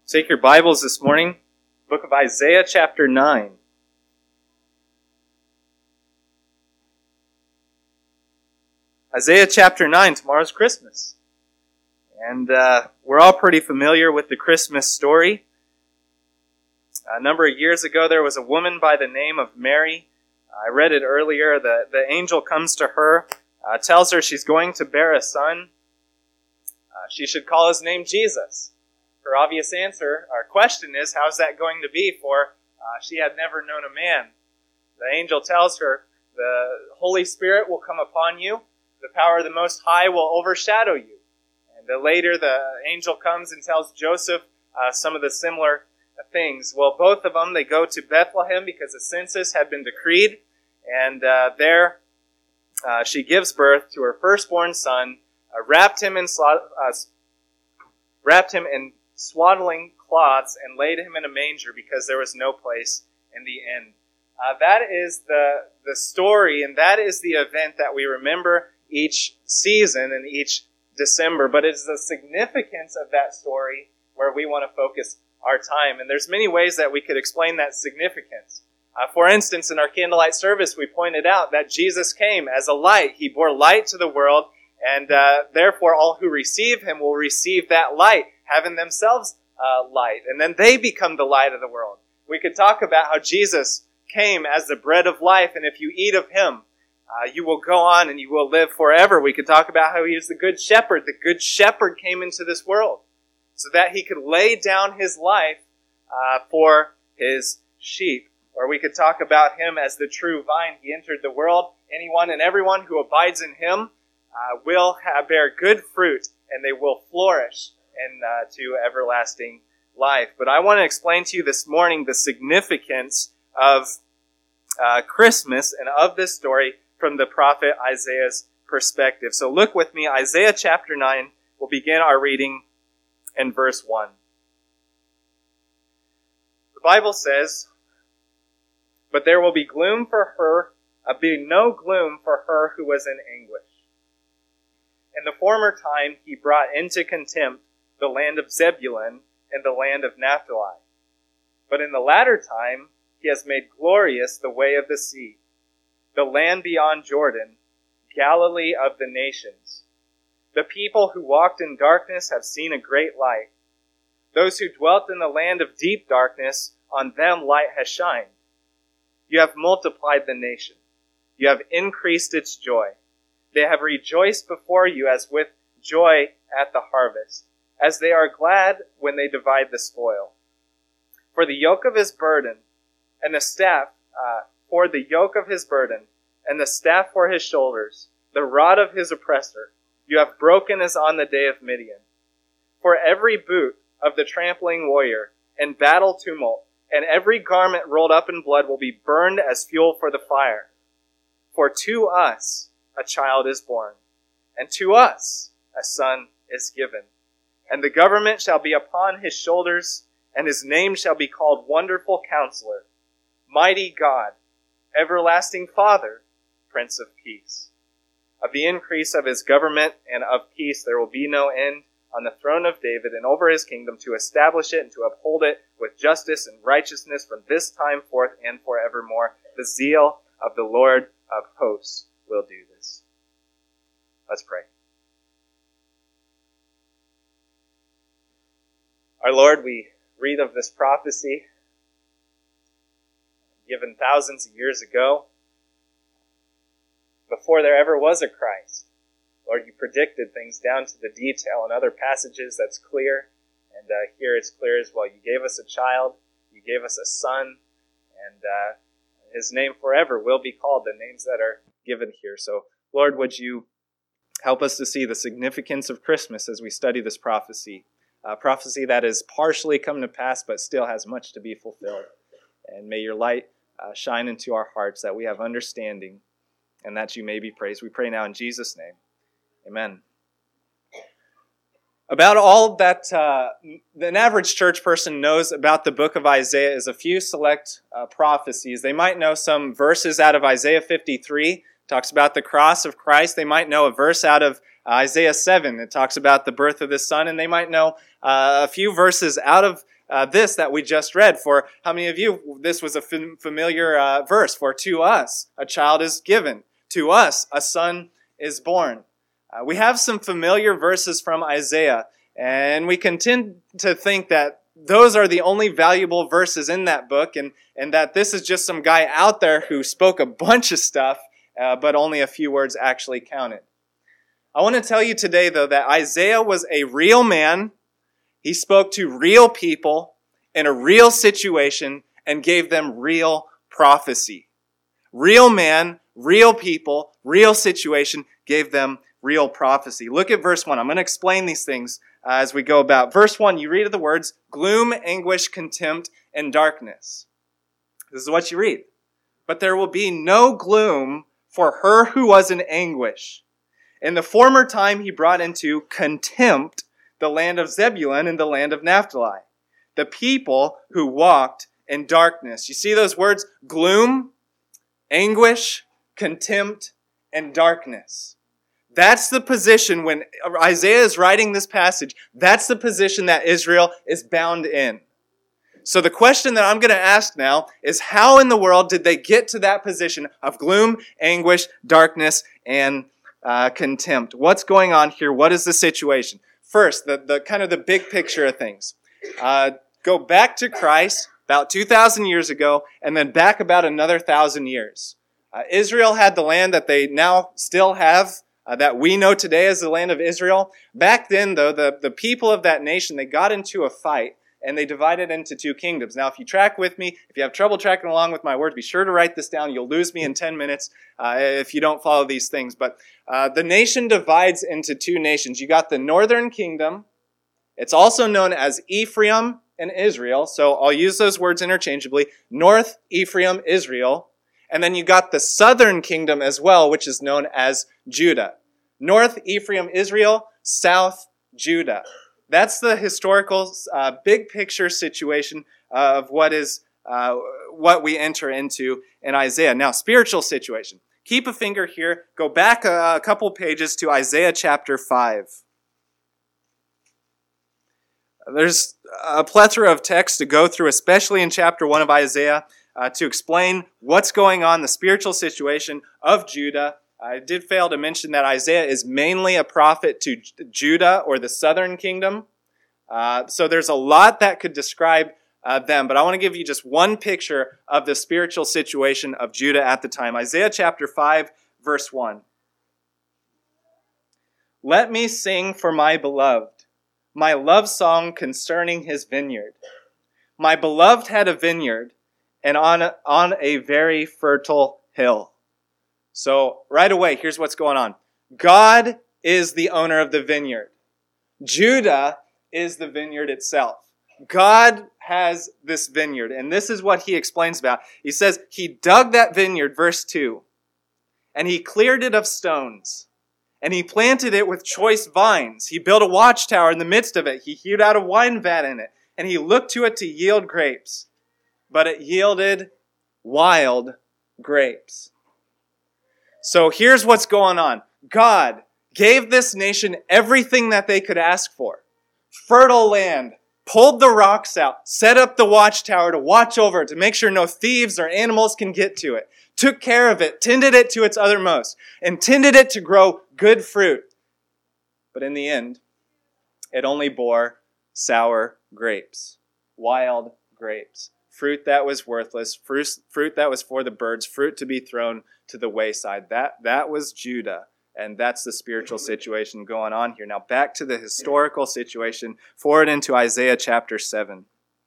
Take your Bibles this morning, book of Isaiah chapter 9. Isaiah chapter 9, tomorrow's Christmas. And we're all pretty familiar with the Christmas story. A number of years ago, there was a woman by the name of Mary. I read it earlier. The angel comes to her, tells her she's going to bear a son. She should call his name Jesus. Her obvious answer, or question is, how's that going to be? For she had never known a man. The angel tells her, the Holy Spirit will come upon you. The power of the Most High will overshadow you. And later the angel comes and tells Joseph some of the similar things. Well, both of them, they go to Bethlehem because a census had been decreed. And there she gives birth to her firstborn son, wrapped him in swaddling cloths and laid him in a manger because there was no place in the inn. That is the story, and that is the event that we remember each season and each December. But it's the significance of that story where we want to focus our time. And there's many ways that we could explain that significance. For instance, in our candlelight service, we pointed out that Jesus came as a light. He bore light to the world, and therefore all who receive him will receive that light, having themselves light. And then they become the light of the world. We could talk about how Jesus came as the bread of life, and if you eat of him, you will go on and you will live forever. We could talk about how he is the good shepherd. The good shepherd came into this world so that he could lay down his life for his sheep. Or we could talk about him as the true vine. He entered the world. Anyone and everyone who abides in him will bear good fruit, and they will flourish to everlasting life. But I want to explain to you this morning the significance of Christmas and of this story from the prophet Isaiah's perspective. So look with me, Isaiah chapter 9. We'll begin our reading in verse 1. The Bible says, "But there will be gloom for her, be no gloom for her who was in anguish. In the former time he brought into contempt the land of Zebulun and the land of Naphtali. But in the latter time he has made glorious the way of the sea, the land beyond Jordan, Galilee of the nations. The people who walked in darkness have seen a great light. Those who dwelt in the land of deep darkness, on them light has shined. You have multiplied the nation. You have increased its joy. They have rejoiced before you as with joy at the harvest, as they are glad when they divide the spoil. For the yoke of his burden and the staff, for the yoke of his burden and the staff for his shoulders, the rod of his oppressor, you have broken as on the day of Midian. For every boot of the trampling warrior and battle tumult, and every garment rolled up in blood will be burned as fuel for the fire. For to us a child is born, and to us a son is given. And the government shall be upon his shoulders, and his name shall be called Wonderful Counselor, Mighty God, Everlasting Father, Prince of Peace. Of the increase of his government and of peace there will be no end on the throne of David and over his kingdom, to establish it and to uphold it with justice and righteousness from this time forth and forevermore. The zeal of the Lord of hosts will do this." Let's pray. Our Lord, we read of this prophecy given thousands of years ago, before there ever was a Christ. Lord, you predicted things down to the detail. In other passages, that's clear. And here it's clear as well. You gave us a child. You gave us a son. And his name forever will be called the names that are given here. So, Lord, would you help us to see the significance of Christmas as we study this prophecy. A prophecy that has partially come to pass, but still has much to be fulfilled. And may your light shine into our hearts, that we have understanding, and that you may be praised. We pray now in Jesus' name. Amen. About all that an average church person knows about the book of Isaiah is a few select prophecies. They might know some verses out of Isaiah 53, talks about the cross of Christ. They might know a verse out of Isaiah 7 that talks about the birth of the Son, and they might know a few verses out of this that we just read. For how many of you, this was a familiar verse? For to us a child is given, to us a son is born. We have some familiar verses from Isaiah, and we can tend to think that those are the only valuable verses in that book, and that this is just some guy out there who spoke a bunch of stuff, but only a few words actually counted. I want to tell you today, though, that Isaiah was a real man. He spoke to real people in a real situation and gave them real prophecy. Real man, real people, real situation, gave them real prophecy. Look at verse 1. I'm going to explain these things as we go about. Verse 1, you read the words, gloom, anguish, contempt, and darkness. This is what you read. But there will be no gloom for her who was in anguish. In the former time he brought into contempt the land of Zebulun and the land of Naphtali, the people who walked in darkness. You see those words? Gloom, anguish, contempt, and darkness. That's the position when Isaiah is writing this passage. That's the position that Israel is bound in. So the question that I'm going to ask now is, how in the world did they get to that position of gloom, anguish, darkness, and contempt? What's going on here? What is the situation? First, the kind of the big picture of things. Go back to Christ about 2,000 years ago, and then back about another 1,000 years. Israel had the land that they now still have, that we know today as the land of Israel. Back then, though, the people of that nation, they got into a fight, and they divided into two kingdoms. Now, if you track with me, if you have trouble tracking along with my words, be sure to write this down. You'll lose me in 10 minutes if you don't follow these things. But the nation divides into two nations. You got the northern kingdom. It's also known as Ephraim and Israel. So I'll use those words interchangeably. North Ephraim, Israel. And then you got the southern kingdom as well, which is known as Judah. North Ephraim, Israel. South Judah. That's the historical big picture situation of what we enter into in Isaiah. Now, spiritual situation. Keep a finger here. Go back a couple pages to Isaiah chapter 5. There's a plethora of text to go through, especially in chapter 1 of Isaiah, to explain what's going on, the spiritual situation of Judah. I did fail to mention that Isaiah is mainly a prophet to Judah, or the southern kingdom. So there's a lot that could describe them, but I want to give you just one picture of the spiritual situation of Judah at the time. Isaiah chapter 5, verse 1. Let me sing for my beloved, my love song concerning his vineyard. My beloved had a vineyard, and on a very fertile hill. So right away, here's what's going on. God is the owner of the vineyard. Judah is the vineyard itself. God has this vineyard, and this is what he explains about. He says he dug that vineyard, verse 2, and he cleared it of stones, and he planted it with choice vines. He built a watchtower in the midst of it. He hewed out a wine vat in it, and he looked to it to yield grapes, but it yielded wild grapes. So here's what's going on. God gave this nation everything that they could ask for. Fertile land, pulled the rocks out, set up the watchtower to watch over it, to make sure no thieves or animals can get to it, took care of it, tended it to its uttermost, intended it to grow good fruit. But in the end, it only bore sour grapes, wild grapes, fruit that was worthless, fruit that was for the birds, fruit to be thrown to the wayside. That was Judah. And that's the spiritual situation going on here. Now back to the historical situation, forward into Isaiah chapter 7.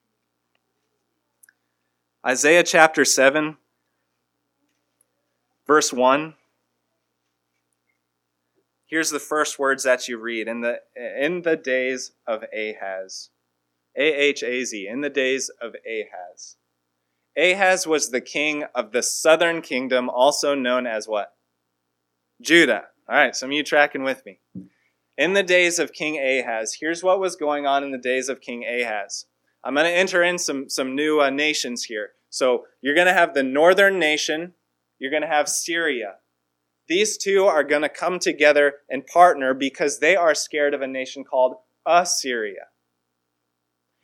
Isaiah chapter 7, verse 1. Here's the first words that you read. In the days of Ahaz. A-H-A-Z. In the days of Ahaz. Ahaz was the king of the southern kingdom, also known as what? Judah. All right, some of you tracking with me. In the days of King Ahaz, here's what was going on in the days of King Ahaz. I'm going to enter in some new nations here. So you're going to have the northern nation. You're going to have Syria. These two are going to come together and partner because they are scared of a nation called Assyria.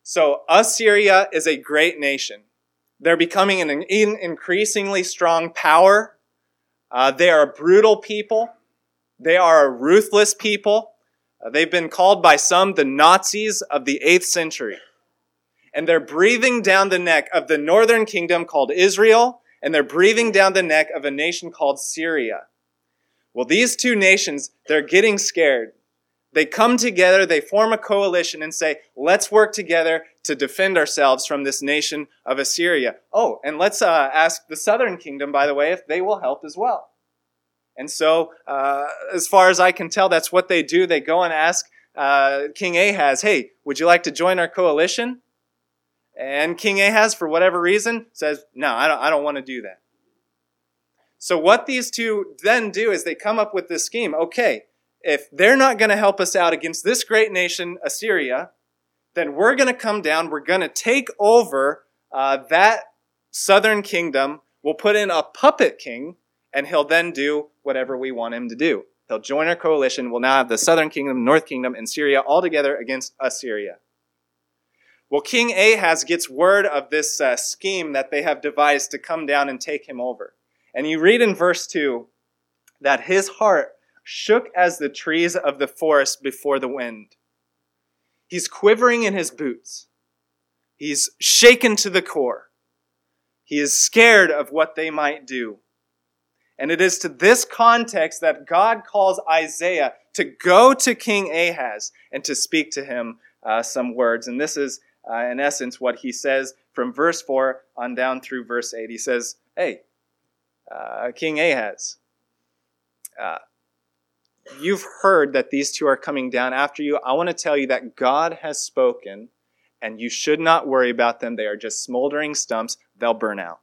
So Assyria is a great nation. They're becoming an increasingly strong power. They are a brutal people. They are a ruthless people. They've been called by some the Nazis of the 8th century. And they're breathing down the neck of the northern kingdom called Israel, and they're breathing down the neck of a nation called Syria. Well, these two nations, they're getting scared. They come together, they form a coalition and say, let's work together to defend ourselves from this nation of Assyria. Oh, and let's ask the southern kingdom, by the way, if they will help as well. And so, as far as I can tell, that's what they do. They go and ask King Ahaz, hey, would you like to join our coalition? And King Ahaz, for whatever reason, says, no, I don't want to do that. So what these two then do is they come up with this scheme. Okay, if they're not going to help us out against this great nation, Assyria, then we're going to come down, we're going to take over that southern kingdom, we'll put in a puppet king, and he'll then do whatever we want him to do. He'll join our coalition, we'll now have the southern kingdom, north kingdom, and Syria all together against Assyria. Well, King Ahaz gets word of this scheme that they have devised to come down and take him over. And you read in verse 2 that his heart shook as the trees of the forest before the wind. He's quivering in his boots. He's shaken to the core. He is scared of what they might do. And it is to this context that God calls Isaiah to go to King Ahaz and to speak to him some words. And this is, in essence, what he says from verse 4 on down through verse 8. He says, hey, King Ahaz, you've heard that these two are coming down after you. I want to tell you that God has spoken, and you should not worry about them. They are just smoldering stumps. They'll burn out.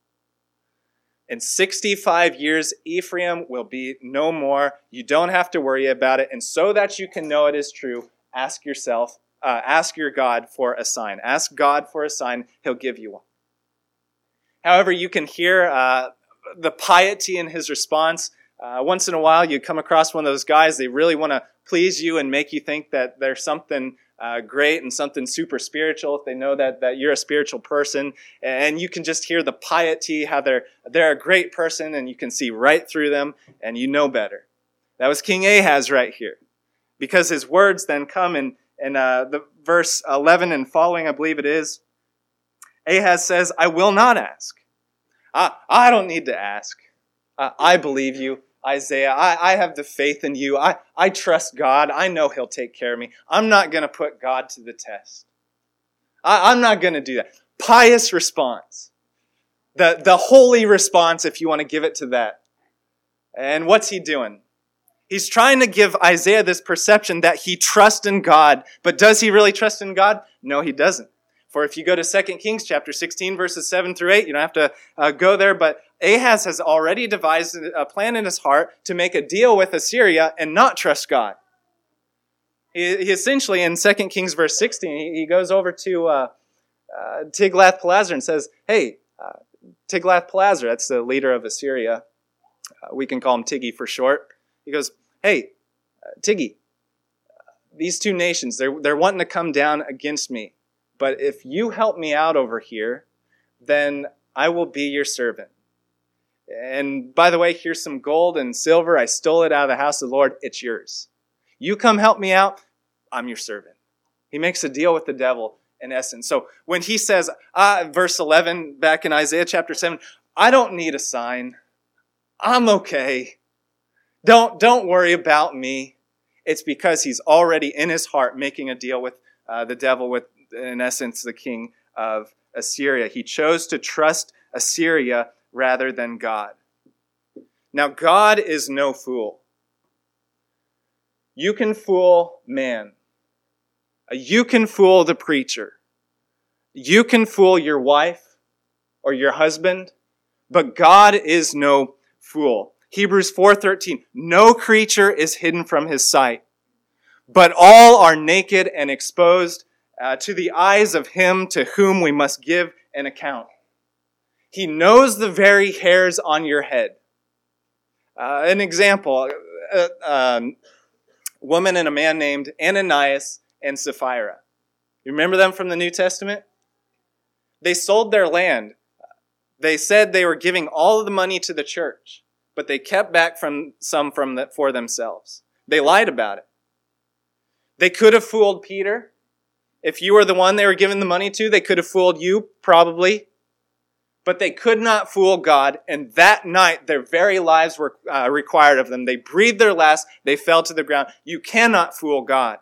In 65 years, Ephraim will be no more. You don't have to worry about it. And so that you can know it is true, ask your God for a sign. Ask God for a sign. He'll give you one. However, you can hear the piety in his response. Once in a while, you come across one of those guys, they really want to please you and make you think that there's something great and something super spiritual if they know that you're a spiritual person. And you can just hear the piety, how they're a great person, and you can see right through them, and you know better. That was King Ahaz right here. Because his words then come in the verse 11 and following, I believe it is. Ahaz says, I will not ask. I don't need to ask. I believe you, Isaiah. I have the faith in you. I trust God. I know He'll take care of me. I'm not going to put God to the test. I'm not going to do that. Pious response. The holy response, if you want to give it to that. And what's he doing? He's trying to give Isaiah this perception that he trusts in God. But does he really trust in God? No, he doesn't. For if you go to 2 Kings chapter 16, verses 7 through 8, you don't have to go there, but Ahaz has already devised a plan in his heart to make a deal with Assyria and not trust God. He essentially, in 2 Kings verse 16, he goes over to Tiglath-Pileser and says, hey, Tiglath-Pileser, that's the leader of Assyria. We can call him Tiggy for short. He goes, hey, Tiggy, these two nations, they're wanting to come down against me. But if you help me out over here, then I will be your servant. And by the way, here's some gold and silver. I stole it out of the house of the Lord. It's yours. You come help me out, I'm your servant. He makes a deal with the devil in essence. So when he says, verse 11, back in Isaiah chapter 7, I don't need a sign. I'm okay. Don't worry about me. It's because he's already in his heart making a deal with the devil, with, in essence, the king of Assyria. He chose to trust Assyria rather than God. Now, God is no fool. You can fool man. You can fool the preacher. You can fool your wife or your husband, but God is no fool. Hebrews 4:13, no creature is hidden from his sight, but all are naked and exposed to the eyes of him to whom we must give an account. He knows the very hairs on your head. An example, a woman and a man named Ananias and Sapphira. You remember them from the New Testament? They sold their land. They said they were giving all of the money to the church, but they kept back some for themselves. They lied about it. They could have fooled Peter. If you were the one they were giving the money to, they could have fooled you, probably. But they could not fool God, and that night their very lives were required of them. They breathed their last, they fell to the ground. You cannot fool God.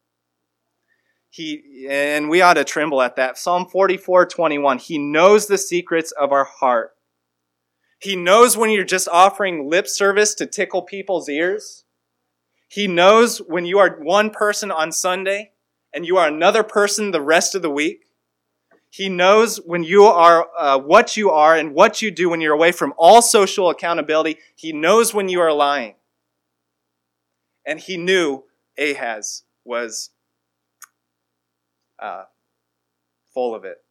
And we ought to tremble at that. Psalm 44:21. He knows the secrets of our heart. He knows when you're just offering lip service to tickle people's ears. He knows when you are one person on Sunday and you are another person the rest of the week. He knows when you are what you are and what you do when you're away from all social accountability. He knows when you are lying. And he knew Ahaz was full of it.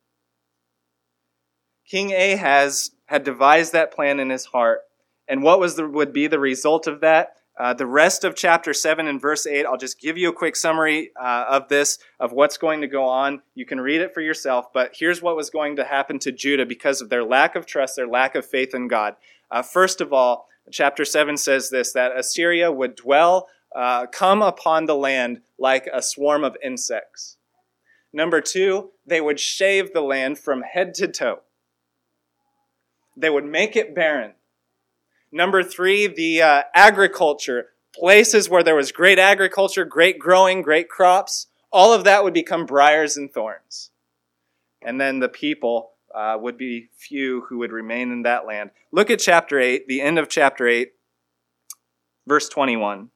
King Ahaz had devised that plan in his heart. And what would be the result of that? The rest of chapter 7 and verse 8, I'll just give you a quick summary of what's going to go on. You can read it for yourself, but here's what was going to happen to Judah because of their lack of trust, their lack of faith in God. First of all, chapter 7 says this, that Assyria would come upon the land like a swarm of insects. Number 2, they would shave the land from head to toe. They would make it barren. Number 3, the agriculture, places where there was great agriculture, great growing, great crops, all of that would become briars and thorns. And then the people would be few who would remain in that land. Look at chapter 8, the end of chapter 8, verse 21.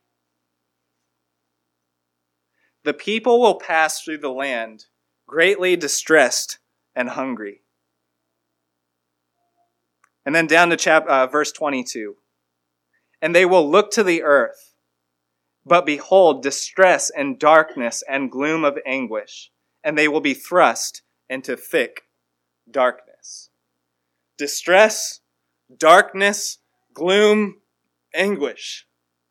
The people will pass through the land greatly distressed and hungry. And then down to verse 22. And they will look to the earth, but behold distress and darkness and gloom of anguish, and they will be thrust into thick darkness. Distress, darkness, gloom, anguish.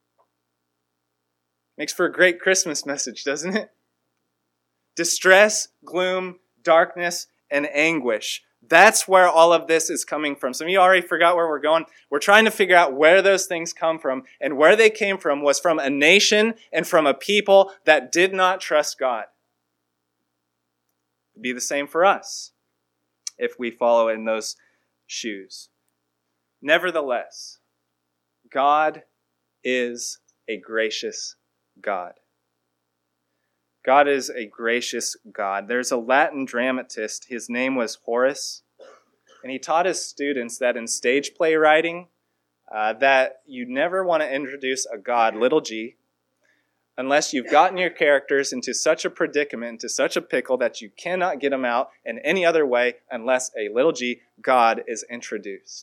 Makes for a great Christmas message, doesn't it? Distress, gloom, darkness, and anguish. That's where all of this is coming from. Some of you already forgot where we're going. We're trying to figure out where those things come from. And where they came from was from a nation and from a people that did not trust God. It'd be the same for us if we follow in those shoes. Nevertheless, God is a gracious God. God is a gracious God. There's a Latin dramatist. His name was Horace. And he taught his students that in stage playwriting, that you never want to introduce a God, little g, unless you've gotten your characters into such a predicament, into such a pickle that you cannot get them out in any other way unless a little g, God, is introduced.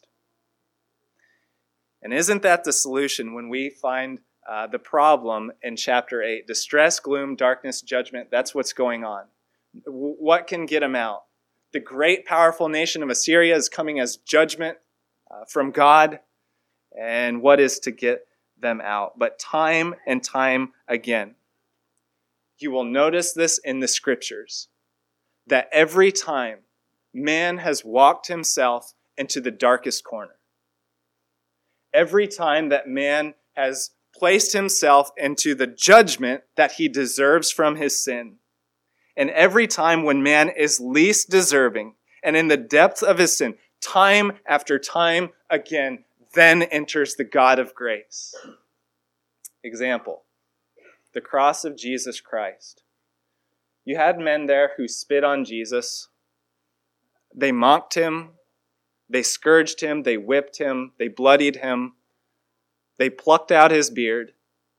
And isn't that the solution when we find the problem in chapter 8? Distress, gloom, darkness, judgment. That's what's going on. What can get them out? The great, powerful nation of Assyria is coming as judgment from God. And what is to get them out? But time and time again, you will notice this in the scriptures, that every time man has walked himself into the darkest corner, every time that man has placed himself into the judgment that he deserves from his sin. And every time when man is least deserving and in the depths of his sin, time after time again, then enters the God of grace. Example, the cross of Jesus Christ. You had men there who spit on Jesus. They mocked him. They scourged him. They whipped him. They bloodied him. They plucked out his beard.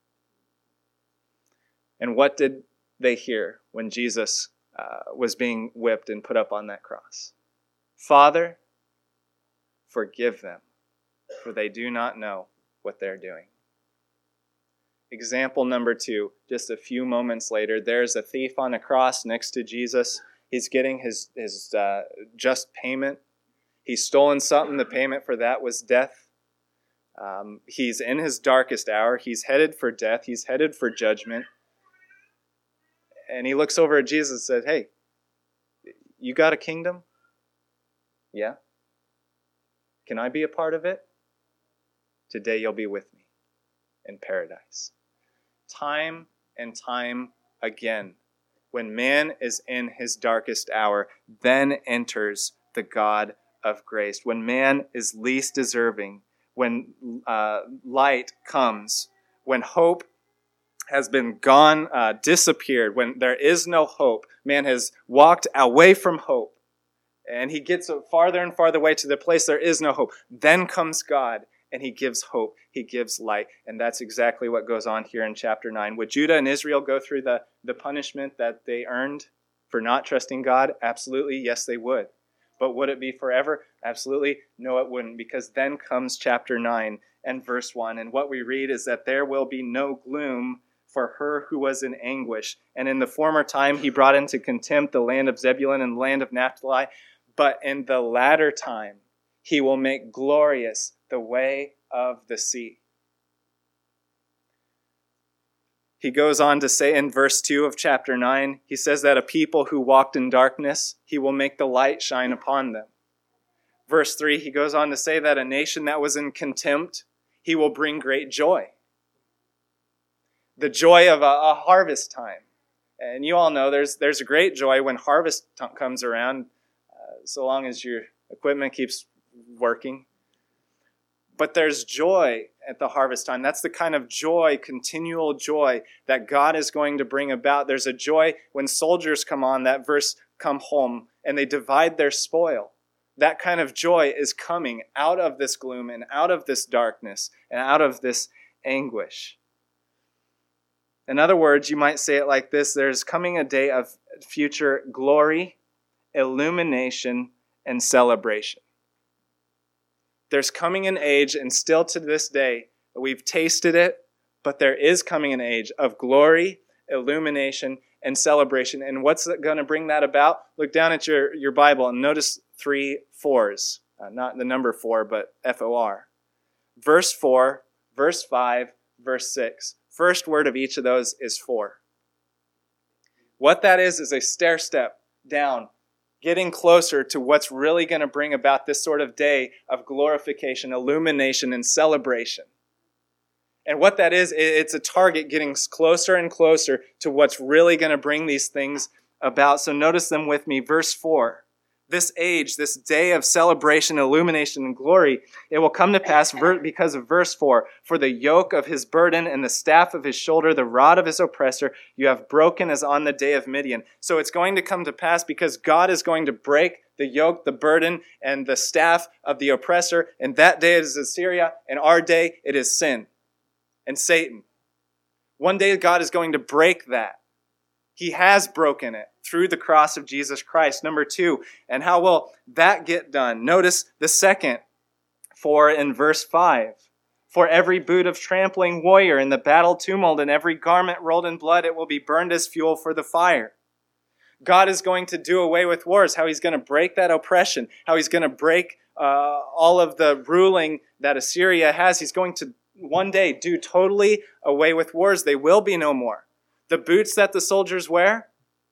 And what did they hear when Jesus was being whipped and put up on that cross? Father, forgive them, for they do not know what they're doing. Example number 2, just a few moments later, there's a thief on a cross next to Jesus. He's getting his just payment. He's stolen something. The payment for that was death. He's in his darkest hour. He's headed for death. He's headed for judgment. And he looks over at Jesus and said, hey, you got a kingdom? Yeah. Can I be a part of it? Today you'll be with me in paradise. Time and time again, when man is in his darkest hour, then enters the God of grace. When man is least deserving, when light comes, when hope has been gone, disappeared, when there is no hope, man has walked away from hope, and he gets farther and farther away to the place there is no hope. Then comes God, and he gives hope. He gives light. And that's exactly what goes on here in chapter 9. Would Judah and Israel go through the punishment that they earned for not trusting God? Absolutely, yes, they would. But would it be forever? Absolutely, no, it wouldn't. Because then comes chapter 9 and verse 1. And what we read is that there will be no gloom for her who was in anguish. And in the former time he brought into contempt the land of Zebulun and the land of Naphtali. But in the latter time he will make glorious the way of the sea. He goes on to say in verse 2 of chapter 9, he says that a people who walked in darkness, he will make the light shine upon them. Verse 3, he goes on to say that a nation that was in contempt, he will bring great joy. The joy of a harvest time. And you all know there's a great joy when harvest comes around, so long as your equipment keeps working. But there's joy at the harvest time. That's the kind of joy, continual joy, that God is going to bring about. There's a joy when soldiers come on, that verse, come home, and they divide their spoil. That kind of joy is coming out of this gloom and out of this darkness and out of this anguish. In other words, you might say it like this: there's coming a day of future glory, illumination, and celebration. There's coming an age, and still to this day, we've tasted it, but there is coming an age of glory, illumination, and celebration. And what's going to bring that about? Look down at your Bible and notice 3 4s. Not the number 4, but F-O-R. Verse 4, verse 5, verse 6. First word of each of those is for. What that is a stair step down, getting closer to what's really going to bring about this sort of day of glorification, illumination, and celebration. And what that is, it's a target getting closer and closer to what's really going to bring these things about. So notice them with me. Verse 4. This age, this day of celebration, illumination, and glory, it will come to pass because of verse 4. For the yoke of his burden and the staff of his shoulder, the rod of his oppressor, you have broken as on the day of Midian. So it's going to come to pass because God is going to break the yoke, the burden, and the staff of the oppressor. And that day it is Assyria, and our day it is sin and Satan. One day God is going to break that. He has broken it through the cross of Jesus Christ. Number 2, and how will that get done? Notice the second 4 in verse 5. For every boot of trampling warrior in the battle tumult and every garment rolled in blood, it will be burned as fuel for the fire. God is going to do away with wars, how he's going to break that oppression, how he's going to break all of the ruling that Assyria has. He's going to one day do totally away with wars. They will be no more. The boots that the soldiers wear,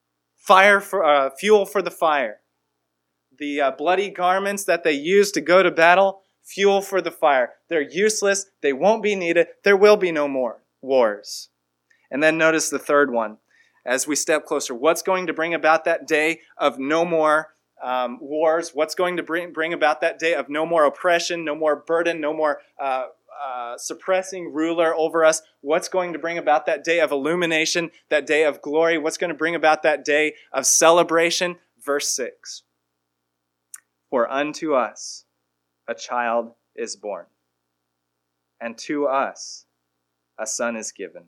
fuel for the fire. The bloody garments that they use to go to battle, fuel for the fire. They're useless. They won't be needed. There will be no more wars. And then notice the third one. As we step closer, what's going to bring about that day of no more wars? What's going to bring about that day of no more oppression, no more burden, no more suppressing ruler over us? What's going to bring about that day of illumination, that day of glory? What's going to bring about that day of celebration? Verse 6. For unto us a child is born, and to us a son is given.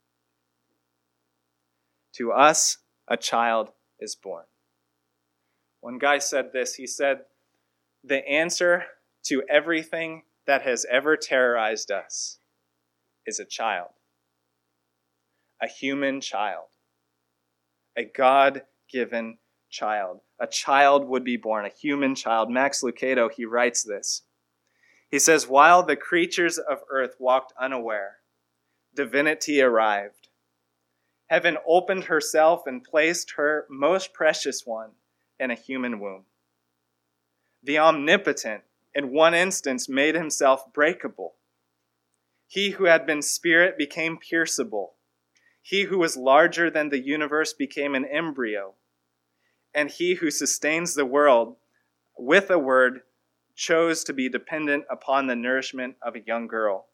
To us a child is born. One guy said this. He said, the answer to everything that has ever terrorized us is a child. A human child. A God-given child. A child would be born, a human child. Max Lucado, he writes this. He says, while the creatures of earth walked unaware, divinity arrived. Heaven opened herself and placed her most precious one in a human womb. The Omnipotent, in one instance, made himself breakable. He who had been spirit became pierceable. He who was larger than the universe became an embryo. And he who sustains the world with a word chose to be dependent upon the nourishment of a young girl.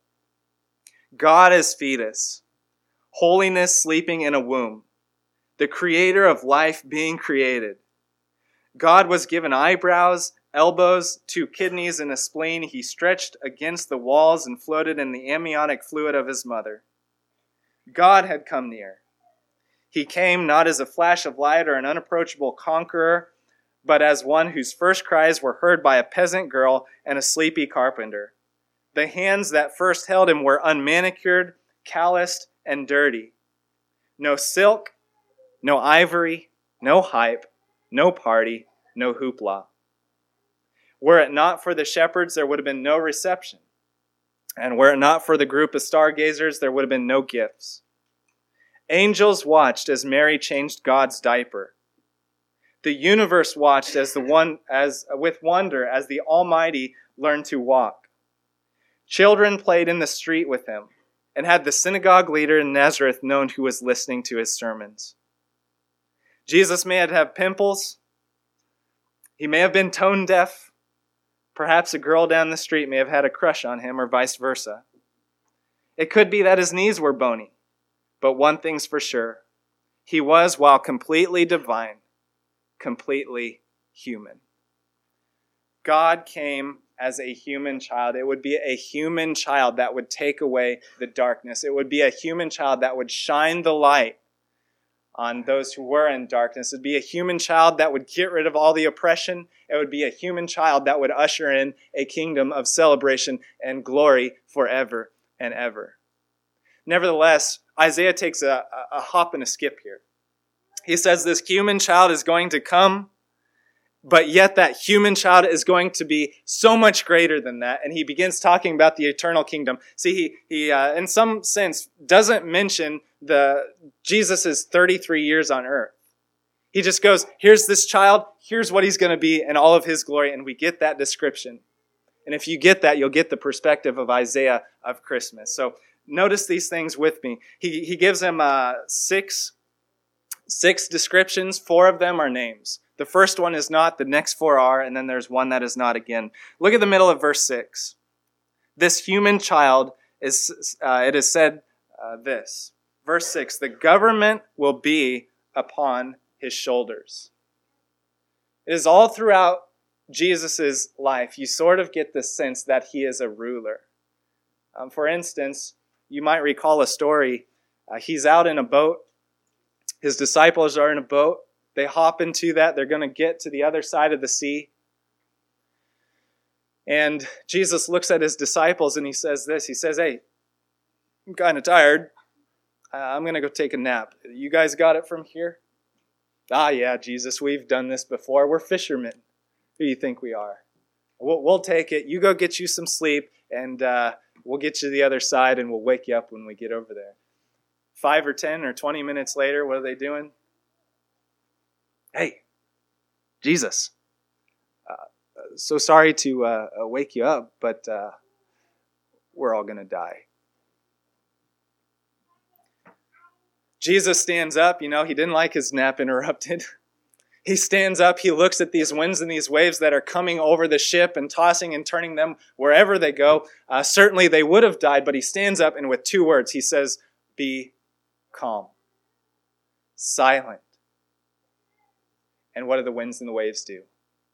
God as fetus, holiness sleeping in a womb, the creator of life being created. God was given eyebrows, elbows, 2 kidneys, and a spleen. He stretched against the walls and floated in the amniotic fluid of his mother. God had come near. He came not as a flash of light or an unapproachable conqueror, but as one whose first cries were heard by a peasant girl and a sleepy carpenter. The hands that first held him were unmanicured, calloused, and dirty. No silk, no ivory, no hype, no party, no hoopla. Were it not for the shepherds, there would have been no reception. And were it not for the group of stargazers, there would have been no gifts. Angels watched as Mary changed God's diaper. The universe watched with wonder as the Almighty learned to walk. Children played in the street with him, and had the synagogue leader in Nazareth known who was listening to his sermons. Jesus may have pimples. He may have been tone deaf. Perhaps a girl down the street may have had a crush on him, or vice versa. It could be that his knees were bony. But one thing's for sure. He was, while completely divine, completely human. God came as a human child. It would be a human child that would take away the darkness. It would be a human child that would shine the light on those who were in darkness. It would be a human child that would get rid of all the oppression. It would be a human child that would usher in a kingdom of celebration and glory forever and ever. Nevertheless, Isaiah takes a hop and a skip here. He says this human child is going to come, but yet that human child is going to be so much greater than that. And he begins talking about the eternal kingdom. See, he in some sense doesn't mention Jesus' 33 years on earth. He just goes, here's this child, here's what he's going to be in all of his glory. And we get that description. And if you get that, you'll get the perspective of Isaiah of Christmas. So notice these things with me. He gives him six descriptions. 4 of them are names. The first one is not, the next 4 are, and then there's one that is not again. Look at the middle of verse 6. This human child it is said this. Verse 6, the government will be upon his shoulders. It is all throughout Jesus' life. You sort of get the sense that he is a ruler. For instance, you might recall a story. He's out in a boat. His disciples are in a boat. They hop into that. They're going to get to the other side of the sea. And Jesus looks at his disciples and he says this. He says, hey, I'm kind of tired. I'm going to go take a nap. You guys got it from here? Yeah, Jesus, we've done this before. We're fishermen. Who do you think we are? We'll take it. You go get you some sleep, and we'll get you to the other side, and we'll wake you up when we get over there. 5 or 10 or 20 minutes later, what are they doing? Hey, Jesus, so sorry to wake you up, but we're all going to die. Jesus stands up. He didn't like his nap interrupted. He stands up. He looks at these winds and these waves that are coming over the ship and tossing and turning them wherever they go. Certainly they would have died, but he stands up and with 2 words, he says, be calm, silent. And what do the winds and the waves do?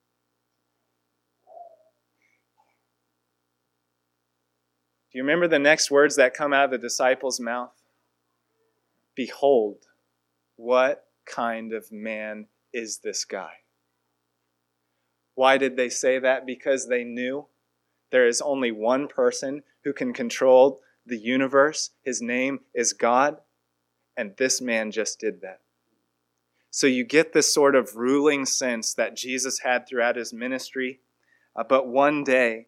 Do you remember the next words that come out of the disciples' mouth? Behold, what kind of man is this guy? Why did they say that? Because they knew there is only one person who can control the universe. His name is God. And this man just did that. So you get this sort of ruling sense that Jesus had throughout his ministry. But one day,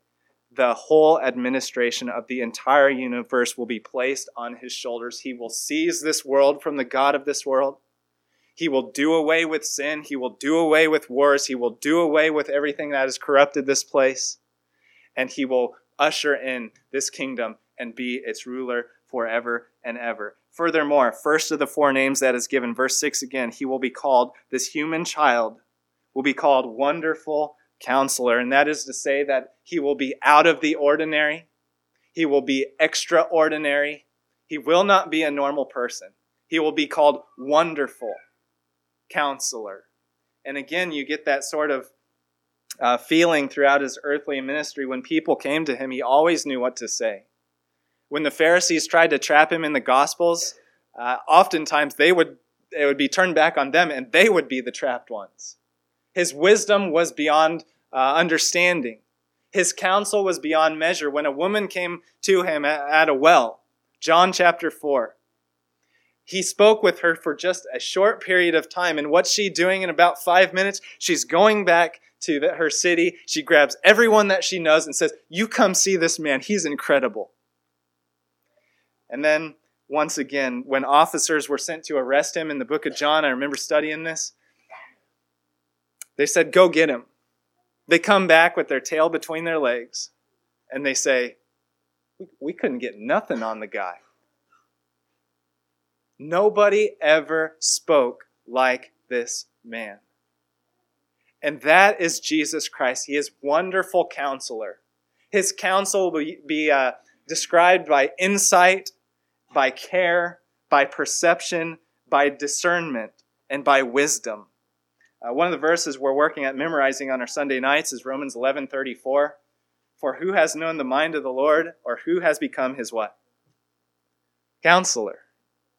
the whole administration of the entire universe will be placed on his shoulders. He will seize this world from the god of this world. He will do away with sin. He will do away with wars. He will do away with everything that has corrupted this place. And he will usher in this kingdom and be its ruler forever and ever. Furthermore, first of the four names that is given, verse 6 again, he will be called, this human child will be called Wonderful Counselor. And that is to say that he will be out of the ordinary. He will be extraordinary. He will not be a normal person. He will be called Wonderful Counselor. And again, you get that sort of feeling throughout his earthly ministry. When people came to him, he always knew what to say. When the Pharisees tried to trap him in the Gospels, oftentimes it would be turned back on them and they would be the trapped ones. His wisdom was beyond understanding. His counsel was beyond measure. When a woman came to him at a well, John chapter 4, he spoke with her for just a short period of time. And what's she doing in about 5 minutes? She's going back to her city. She grabs everyone that she knows and says, "You come see this man. He's incredible." And then, once again, when officers were sent to arrest him in the book of John, I remember studying this, they said, "Go get him." They come back with their tail between their legs, and they say, "We couldn't get nothing on the guy." Nobody ever spoke like this man. And that is Jesus Christ. He is Wonderful Counselor. His counsel will be described by insight, by care, by perception, by discernment, and by wisdom. One of the verses we're working at memorizing on our Sunday nights is Romans 11:34. For who has known the mind of the Lord, or who has become his what? Counselor.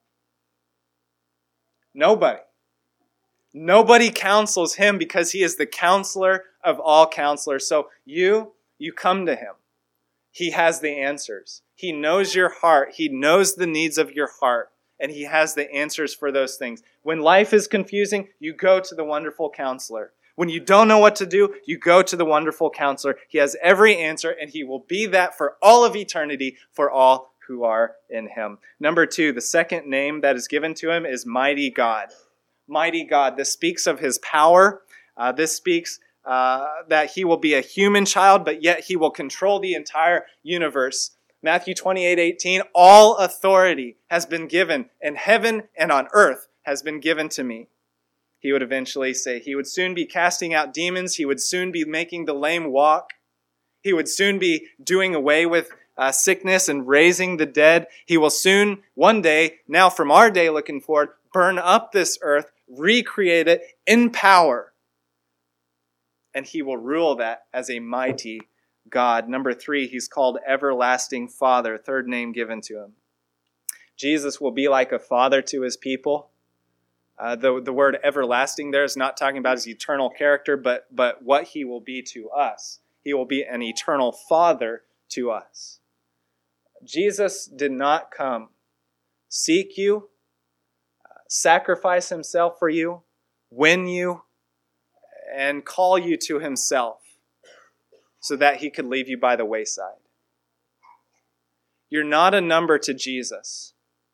Nobody. Nobody counsels him because he is the counselor of all counselors. So you come to him. He has the answers. He knows your heart. He knows the needs of your heart. And he has the answers for those things. When life is confusing, you go to the Wonderful Counselor. When you don't know what to do, you go to the Wonderful Counselor. He has every answer, and he will be that for all of eternity for all who are in him. Number 2, the second name that is given to him is Mighty God. Mighty God. This speaks of his power. This speaks that he will be a human child, but yet he will control the entire universe. Matthew 28:18, all authority has been given in heaven and on earth has been given to me. He would eventually say he would soon be casting out demons. He would soon be making the lame walk. He would soon be doing away with sickness and raising the dead. He will soon, one day, now from our day looking forward, burn up this earth, recreate it in power. And he will rule that as a mighty God. Number 3, he's called Everlasting Father, third name given to him. Jesus will be like a father to his people. The word everlasting there is not talking about his eternal character, but what he will be to us. He will be an eternal father to us. Jesus did not come seek you, sacrifice himself for you, win you, and call you to himself so that he could leave you by the wayside. You're not a number to Jesus.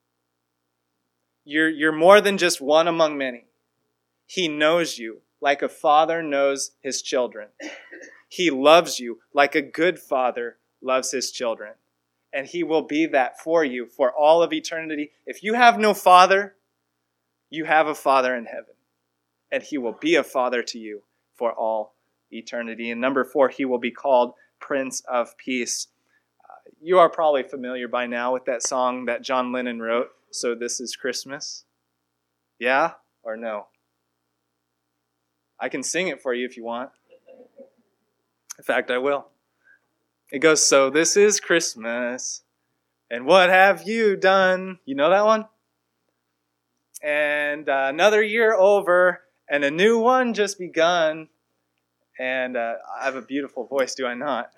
You're more than just one among many. He knows you like a father knows his children. He loves you like a good father loves his children. And he will be that for you for all of eternity. If you have no father, you have a father in heaven. And he will be a father to you for all eternity. And number 4, he will be called Prince of Peace. You are probably familiar by now with that song that John Lennon wrote, So This Is Christmas. Yeah or no? I can sing it for you if you want. In fact, I will. It goes, so this is Christmas, and what have you done? You know that one? And another year over, and a new one just begun. And I have a beautiful voice, do I not?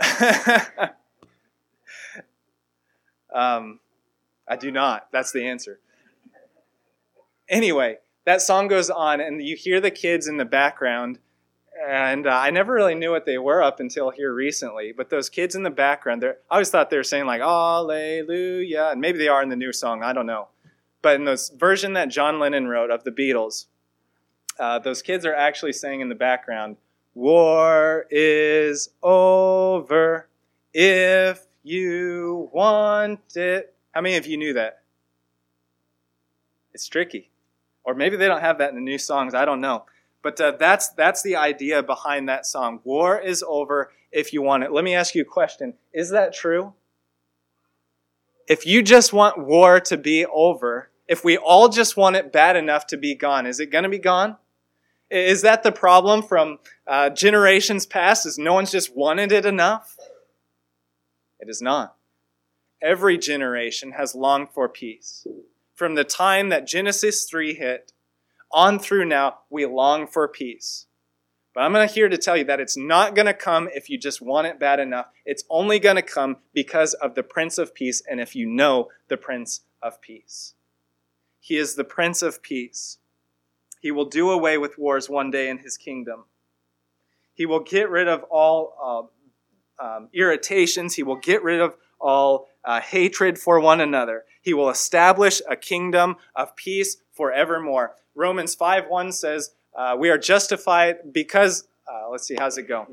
I do not. That's the answer. Anyway, that song goes on, and you hear the kids in the background, And I never really knew what they were up until here recently. But those kids in the background, I always thought they were saying like, Alleluia. And maybe they are in the new song, I don't know. But in the version that John Lennon wrote of the Beatles, those kids are actually saying in the background, war is over if you want it. How many of you knew that? It's tricky. Or maybe they don't have that in the new songs, I don't know. But that's the idea behind that song. War is over if you want it. Let me ask you a question. Is that true? If you just want war to be over, if we all just want it bad enough to be gone, is it going to be gone? Is that the problem from generations past? Is no one's just wanted it enough? It is not. Every generation has longed for peace. From the time that Genesis 3 hit, on through now, we long for peace. But I'm here to tell you that it's not going to come if you just want it bad enough. It's only going to come because of the Prince of Peace, and if you know the Prince of Peace. He is the Prince of Peace. He will do away with wars one day in his kingdom. He will get rid of all irritations. He will get rid of all hatred for one another. He will establish a kingdom of peace forevermore. Romans 5:1 says, we are justified because, let's see, how's it go?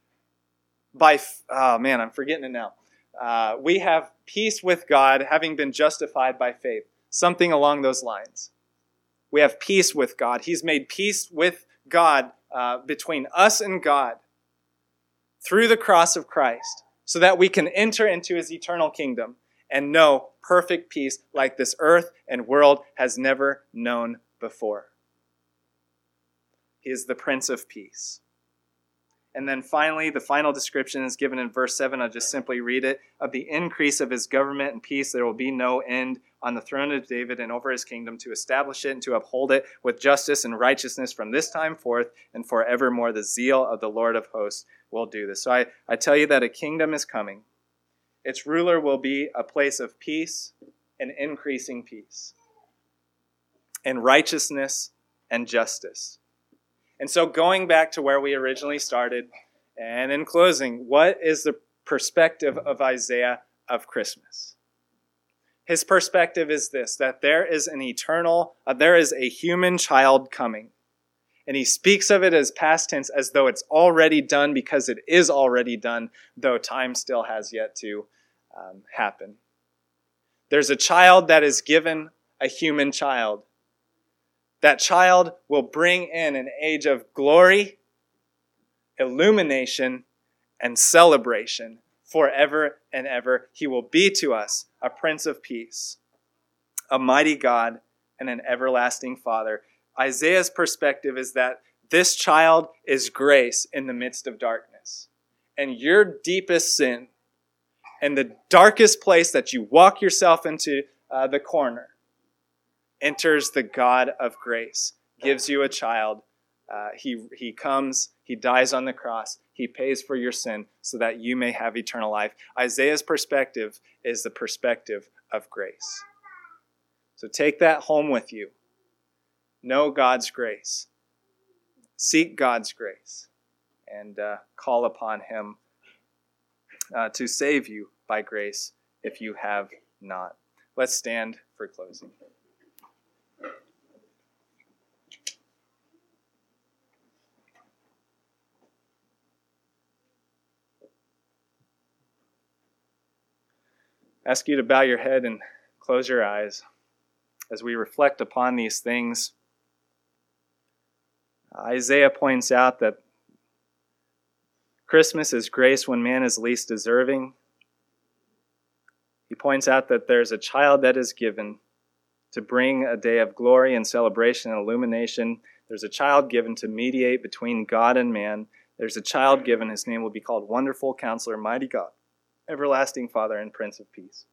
I'm forgetting it now. We have peace with God, having been justified by faith. Something along those lines. We have peace with God. He's made peace with God between us and God through the cross of Christ so that we can enter into his eternal kingdom and know perfect peace like this earth and world has never known before. He is the Prince of Peace. And then finally, the final description is given in verse 7. I'll just simply read it. Of the increase of his government and peace, there will be no end on the throne of David and over his kingdom, to establish it and to uphold it with justice and righteousness from this time forth and forevermore. The zeal of the Lord of hosts will do this. So I tell you that a kingdom is coming. Its ruler will be a place of peace and increasing peace, and righteousness and justice. And so going back to where we originally started, and in closing, what is the perspective of Isaiah of Christmas? His perspective is this, that there is a human child coming. And he speaks of it as past tense, as though it's already done, because it is already done, though time still has yet to happen. There's a child that is given, a human child. That child will bring in an age of glory, illumination, and celebration forever and ever. He will be to us a Prince of Peace, a mighty God, and an everlasting Father. Isaiah's perspective is that this child is grace in the midst of darkness. And your deepest sin, and the darkest place that you walk yourself into the corner, enters the God of grace, gives you a child. He comes, he dies on the cross, he pays for your sin so that you may have eternal life. Isaiah's perspective is the perspective of grace. So take that home with you. Know God's grace. Seek God's grace. And call upon him to save you by grace if you have not. Let's stand for closing. Ask you to bow your head and close your eyes as we reflect upon these things. Isaiah points out that Christmas is grace when man is least deserving. He points out that there's a child that is given to bring a day of glory and celebration and illumination. There's a child given to mediate between God and man. There's a child given, his name will be called Wonderful Counselor, Mighty God, Everlasting Father, and Prince of Peace.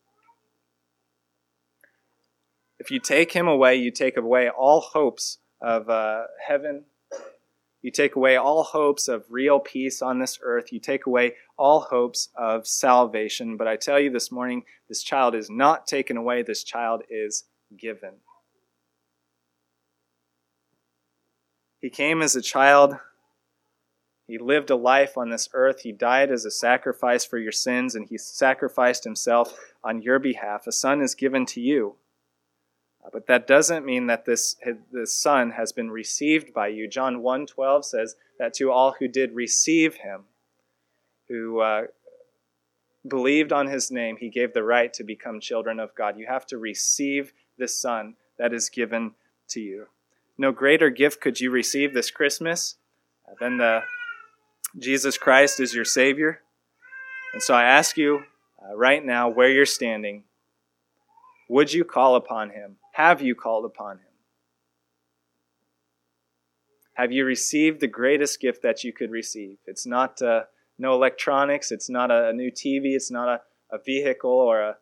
If you take him away, you take away all hopes of heaven. You take away all hopes of real peace on this earth. You take away all hopes of salvation. But I tell you this morning, this child is not taken away. This child is given. He came as a child He lived a life on this earth. He died as a sacrifice for your sins, and he sacrificed himself on your behalf. A son is given to you. But that doesn't mean that this son has been received by you. John 1:12 says that to all who did receive him, who believed on his name, he gave the right to become children of God. You have to receive this son that is given to you. No greater gift could you receive this Christmas than Jesus Christ is your Savior. And so I ask you right now where you're standing, would you call upon him? Have you called upon him? Have you received the greatest gift that you could receive? It's not no electronics. It's not a new TV. It's not a vehicle or a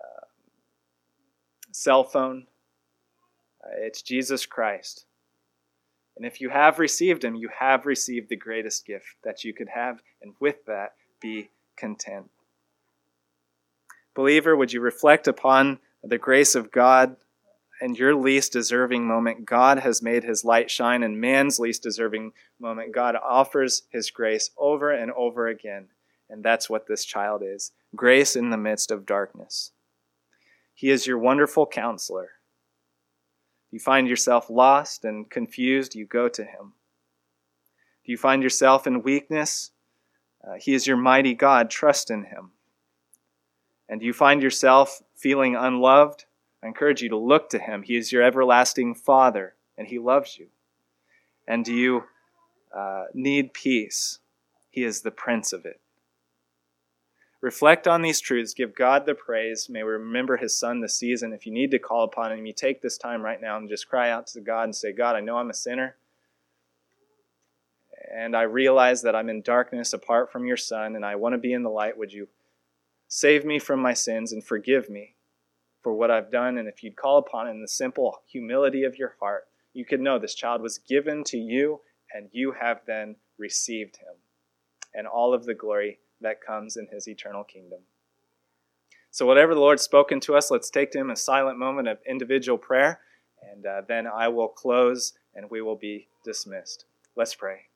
cell phone. It's Jesus Christ. And if you have received him, you have received the greatest gift that you could have, and with that, be content. Believer, would you reflect upon the grace of God in your least deserving moment? God has made his light shine. In man's least deserving moment, God offers his grace over and over again. And that's what this child is. Grace in the midst of darkness. He is your wonderful counselor. If you find yourself lost and confused, you go to him. If you find yourself in weakness, he is your mighty God. Trust in him. And you find yourself feeling unloved, I encourage you to look to him. He is your everlasting Father, and he loves you. And do you need peace? He is the Prince of it. Reflect on these truths. Give God the praise. May we remember his Son this season. If you need to call upon him, you take this time right now and just cry out to God and say, God, I know I'm a sinner. And I realize that I'm in darkness apart from your Son, and I want to be in the light. Would you save me from my sins and forgive me for what I've done? And if you'd call upon it in the simple humility of your heart, you could know this child was given to you, and you have then received him and all of the glory that comes in his eternal kingdom. So whatever the Lord's spoken to us, let's take to him a silent moment of individual prayer, and then I will close and we will be dismissed. Let's pray.